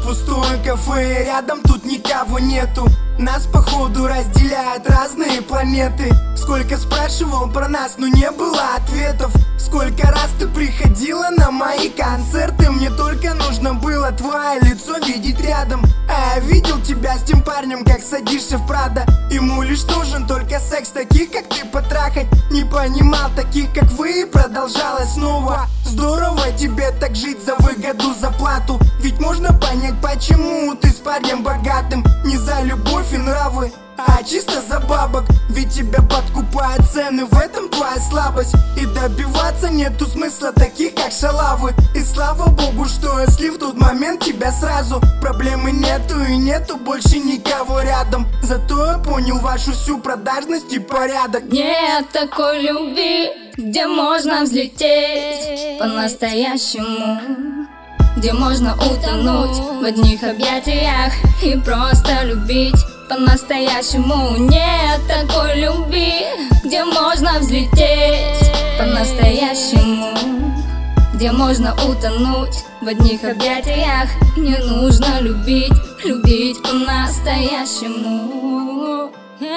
пустое кафе, рядом тут никого нету. Нас походу разделяют разные планеты. Сколько спрашивал про нас, но не было ответов. Сколько раз ты приходила на мои концерты. Мне только нужно было твое лицо видеть рядом. А я видел тебя с тем парнем, как садишься в Прадо. Ему лишь нужен только секс, таких как ты потрахать. Не понимал таких как вы, и продолжалось снова. Здорово тебе так жить за выгоду, за плату. Ведь можно понять, почему ты с парнем богатым. Не за любовь и нравы, а чисто за бабок. Ведь тебя подкупают цены, в этом твоя слабость. И добиваться нету смысла таких как шалавы. И слава богу, что если в тот момент тебя сразу проблемы нету и нету больше никого рядом. Зато я понял вашу всю продажность и порядок. Нет такой любви, где можно взлететь по-настоящему, где можно утонуть в одних объятиях и просто любить по-настоящему. Нет такой любви, где можно взлететь по-настоящему, где можно утонуть в одних объятиях. Не нужно любить, любить по-настоящему.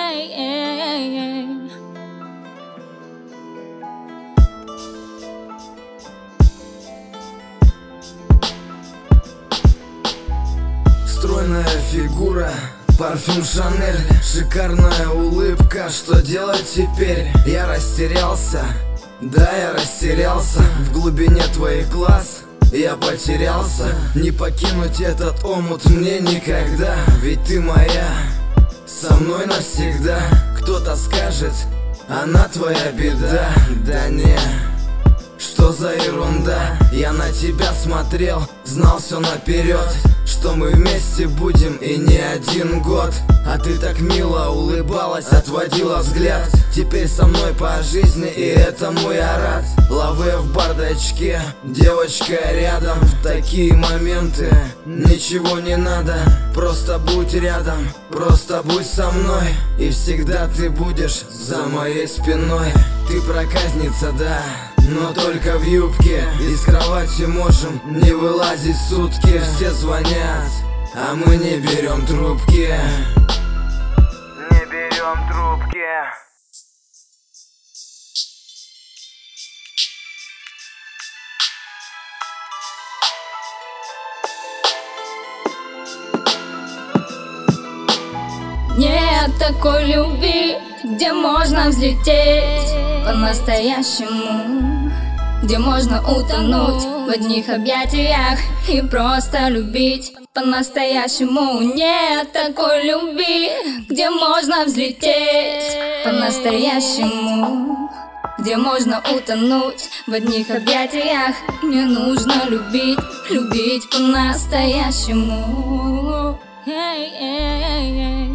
Стройная фигура, парфюм Шанель, шикарная улыбка. Что делать теперь? Я растерялся, да, я растерялся. В глубине твоих глаз я потерялся. Не покинуть этот омут мне никогда. Ведь ты моя, со мной навсегда. Кто-то скажет, она твоя беда. Да не, что за ерунда? Я на тебя смотрел, знал все наперед, что мы вместе будем и не один год. А ты так мило улыбалась, отводила взгляд. Теперь со мной по жизни, и этому я рад. Лавэ в бардачке, девочка рядом. В такие моменты ничего не надо. Просто будь рядом, просто будь со мной. И всегда ты будешь за моей спиной. Ты проказница, да, но только в юбке. Из кровати можем не вылазить сутки. Все звонят, а мы не берем трубки. Не берем трубки. Нет такой любви, где можно взлететь по-настоящему, где можно утонуть в одних объятиях и просто любить по-настоящему. Нет такой любви, где можно взлететь по-настоящему, где можно утонуть в одних объятиях. Мне нужно любить, любить по-настоящему.